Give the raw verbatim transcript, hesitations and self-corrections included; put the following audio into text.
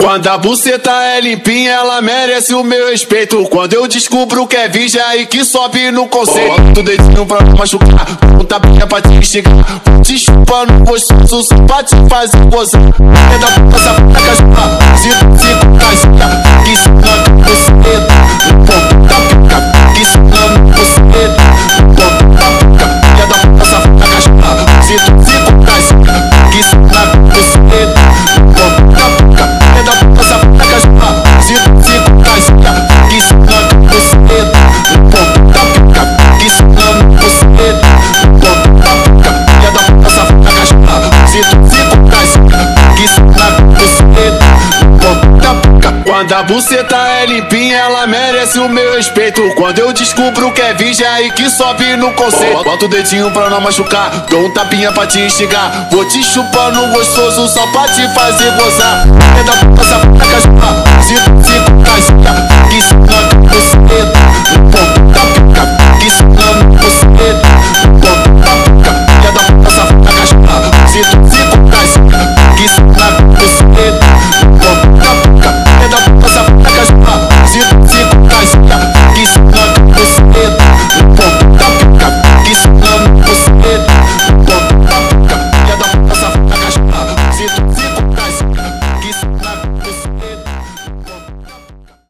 Quando a buceta é limpinha, ela merece o meu respeito. Quando eu descubro que é virgem, é aí que sobe no conceito. Bota o dedinho pra machucar, um tapinha pra te instigar. Vou te chupando gostoso só pra te fazer gozar. É da puta, essa puta cachorra, cinco, cinco, casinha. Que ensina com buceta, no ponto da pica. Que ensina no buceta, no ponto da pica. É da puta, essa puta cachorra, cinco, cinco, casinha. Que ensina com buceta, no ponto da pica. É da puta, essa puta cachorra, cinco, cinco, casinha. Que ensina com buceta, no ponto da pica. Que ensina no buceta, no ponto da pica. É da puta, essa puta cachorra, cinco, cinco, casinha. Que ensina com buceta, no ponto da pica. Quando a buceta é limpinha, ela merece o meu respeito. Quando eu descubro que é virgem, é aí que sobe no conceito. Bota o dedinho pra não machucar, dou um tapinha pra te instigar. Vou te chupando gostoso só pra te fazer gozar. É da puta, essa